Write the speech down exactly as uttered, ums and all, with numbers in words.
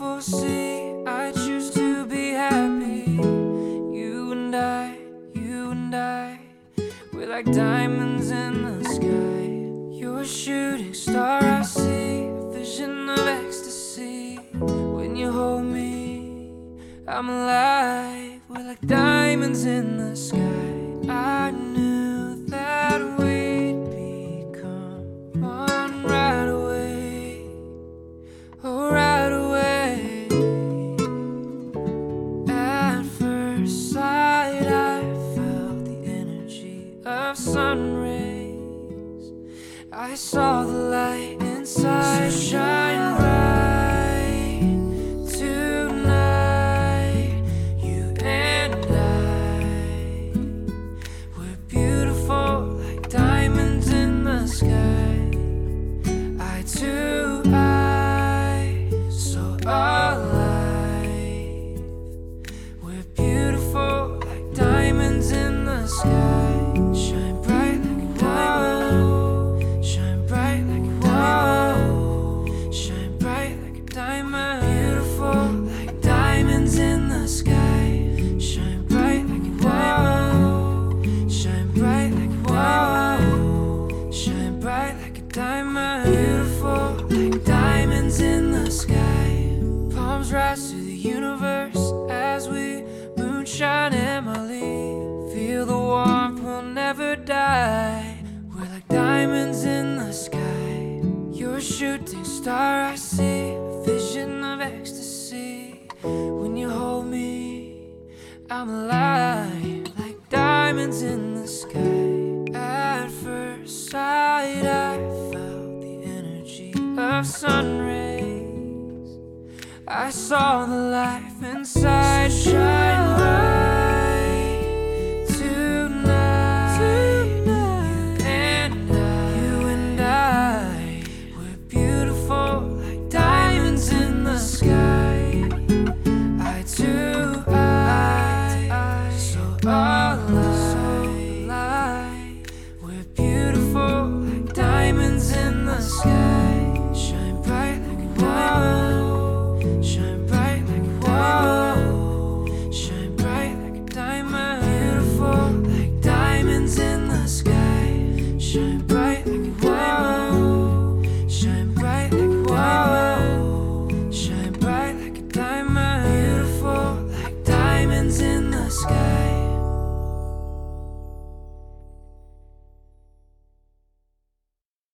will see. I choose to be happy. You and I, you and I, we're like diamonds in the sky. You're a shooting star I see, a vision of ecstasy. When you hold me, I'm alive. We're like diamonds in the sky. I knew that we'd become one right away. Oh, right away. At first sight, I felt the energy of sun rays. I saw the light inside shine bright tonight. You and I, we're beautiful like diamonds in the sky. I too, I, so alive. We're beautiful like diamonds in the sky. Shine bright like a diamond. Shine bright like a diamond. Shine bright like a diamond. Beautiful like diamonds in the sky. Shine bright like a diamond. Shine bright like a diamond. Shine bright like a diamond. Beautiful like diamonds in the sky. Palms rise to the universe as we moonshine Emily. Feel the warmth, we'll never die. We're like diamonds in the sky. You're a shooting star I see, a vision of ecstasy. When you hold me, I'm alive. Like diamonds in the sky. At first sight, I felt the energy of sun rays. I saw the life inside shine bright.